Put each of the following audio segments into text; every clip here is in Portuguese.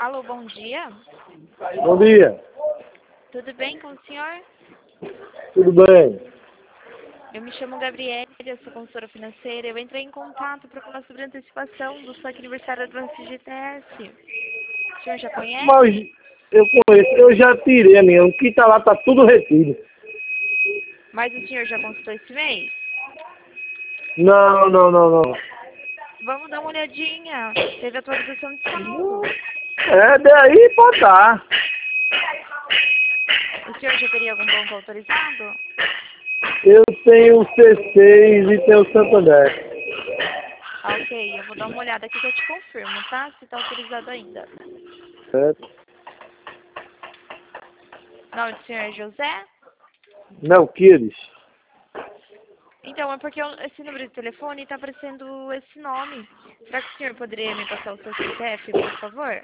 Alô, bom dia. Bom dia. Tudo bem com o senhor? Tudo bem? Eu me chamo Gabriela, eu sou consultora financeira. Eu entrei em contato para falar sobre a antecipação do saque aniversário do FGTS. O senhor já conhece? Mas eu conheço, eu já tirei a minha. O que tá lá tá tudo retido. Mas o senhor já consultou esse mês? Não. Vamos dar uma olhadinha. Teve atualização de saldo. É, daí pode dar. O senhor já teria algum banco autorizado? Eu tenho o C6 e tenho o Santander. Ah, ok, eu vou dar uma olhada aqui que eu te confirmo, tá? Se está autorizado ainda. Certo? O nome do senhor é José? Não, Kires. Então, é porque esse número de telefone está aparecendo esse nome. Será que o senhor poderia me passar o seu CPF, por favor?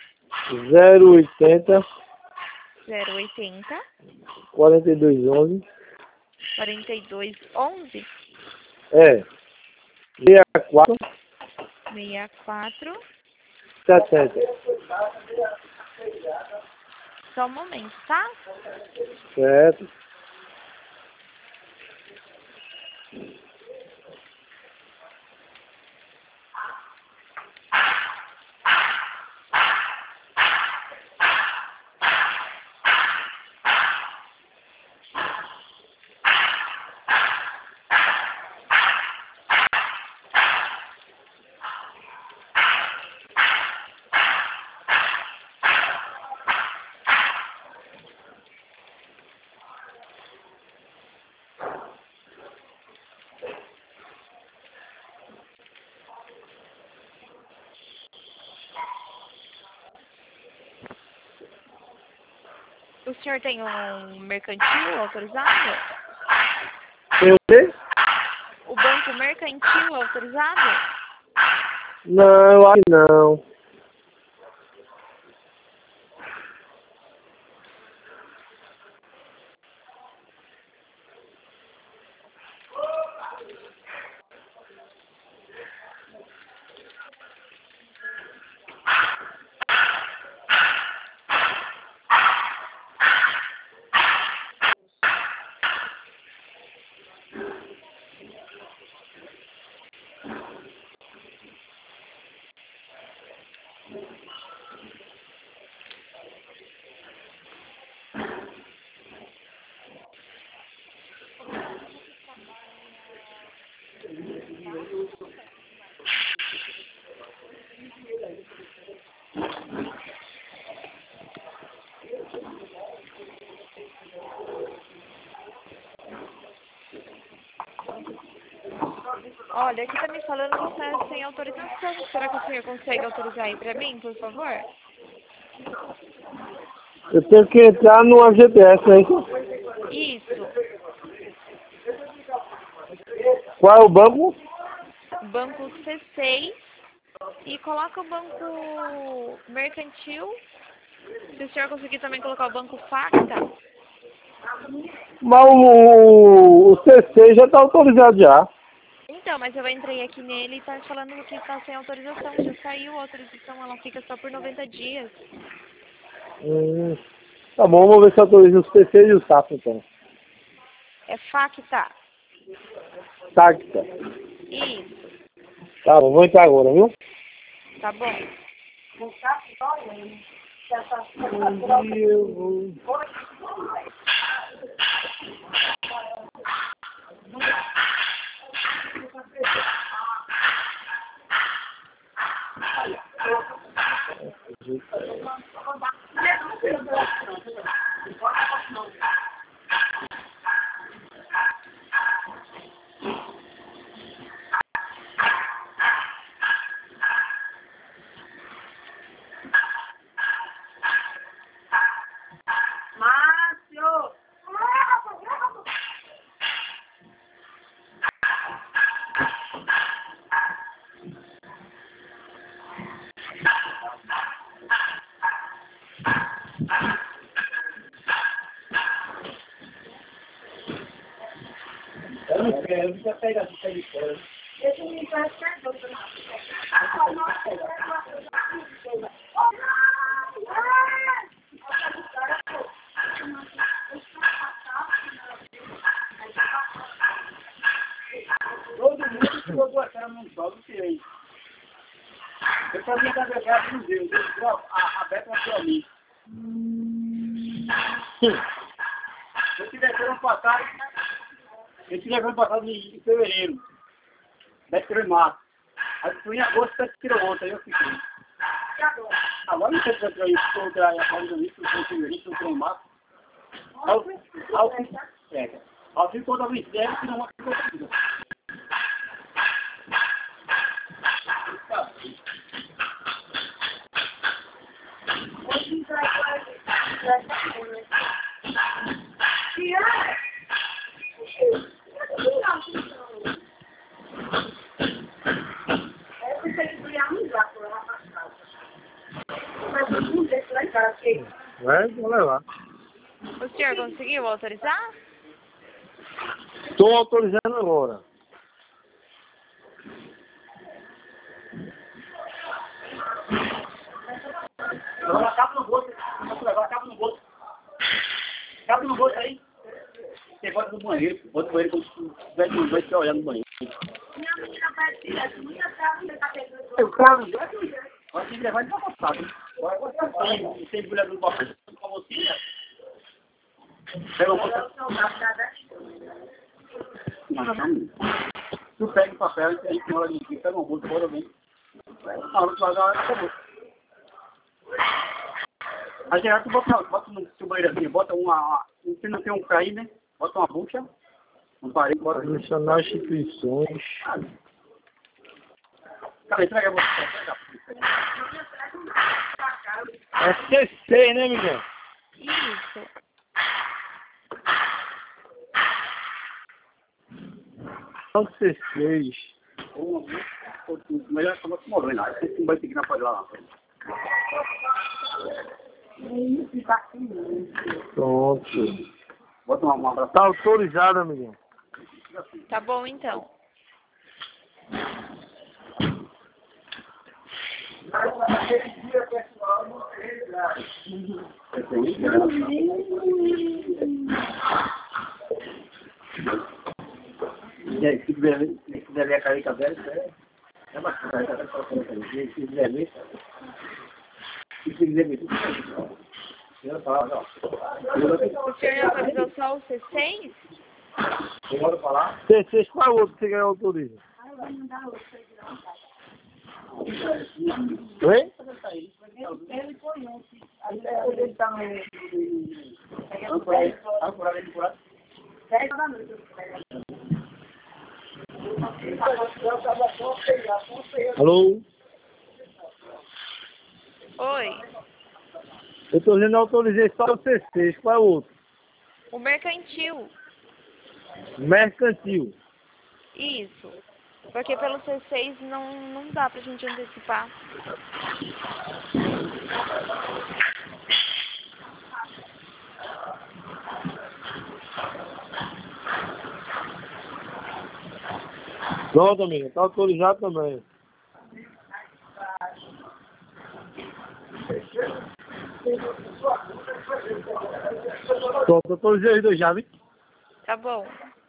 080 080 4211. 4211 É. 64 64. 70. Só um momento, tá? Certo? O senhor tem um mercantil autorizado? Tem o quê? O banco mercantil autorizado? Não, eu acho que não. Olha, aqui tá me falando que está sem autorização. Será que o senhor consegue autorizar aí pra mim, por favor? Eu tenho que entrar no FGTS, né? Isso. Qual é o banco? Banco C6 e coloca o banco mercantil. Se o senhor conseguir também colocar o banco Facta. Mas o CC já está autorizado já. Então, mas eu entrei aqui nele e tá falando que está sem autorização. Já saiu a autorização, ela fica só por 90 dias. Tá bom, vamos ver se autoriza o CC e o SAP então. É Facta. Tacta. Isso. Tá bom, vou entrar agora, viu? Tá bom. Eu não quero, você pega de fora. só não tirei. Eu fazia da verdade no Deus, a Beto nasceu ali. Eu tive ano passado, em fevereiro. Beto tirou em março. Aí foi em agosto, Beto tirou ontem, aí eu fiquei. Agora não sei se eu tirei isso, eu tirei a forma do início, eu tirei em março. Ao fim, toda vez dela, que não aconteceu. Vai, vou levar. O senhor conseguiu autorizar? Estou autorizando agora. Agora cabe no bolso, cabe no bolso. Cabe no bolso aí. Você bota no banheiro, bota no banheiro quando vai ficar olhando no banheiro. O carro vai te levar de uma passada. Tem mulher do papel com você, né? Pega o bolso. Não. Tu pega o papel e aí tem hora de pega um bolso, bora bem. Na hora de pagar, acabou. Aí já tu bota no seu banheiro assim, bota se não tem um cair, né? Bota uma bucha, um parede, bota... Adicionar instituições. Cara, entrega você. É CC, né, Miguel? Isso. São C6. Melhor que você morrer lá. Você não vai seguir na pode lá. Pronto. Bota uma abraço. Tá autorizado, Miguel. Tá bom, então. Se quiser ver a carica velha, é bacana. Se quiser ver, eu falo, O senhor autorizou só o C6? bora falar. C6, qual é o outro que você autoriza? Oi? Ele conhece. Ele tá no... por aí. Alô? Oi. Eu tô dizendo, autorizei só o C6, qual é o outro? O mercantil. Mercantil. Isso. Porque pelo C6 não dá pra gente antecipar. Pronto, amiga, tá autorizado também. Pronto, autorizei os dois já, viu? Tá bom.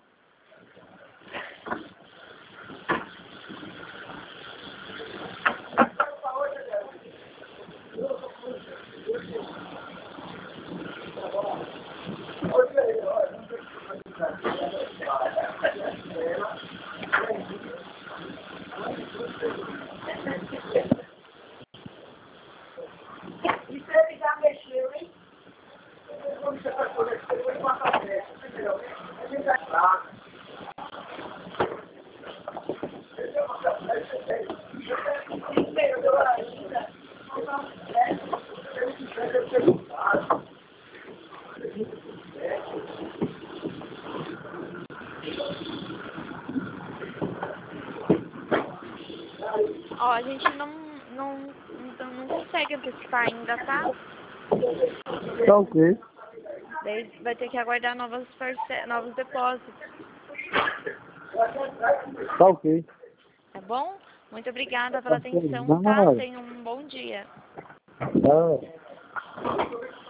Ó, a gente não consegue antecipar ainda, tá? Tá ok. Daí vai ter que aguardar novos depósitos. Tá ok. Tá bom? Muito obrigada pela atenção, tá? Tenha um bom dia. Tá.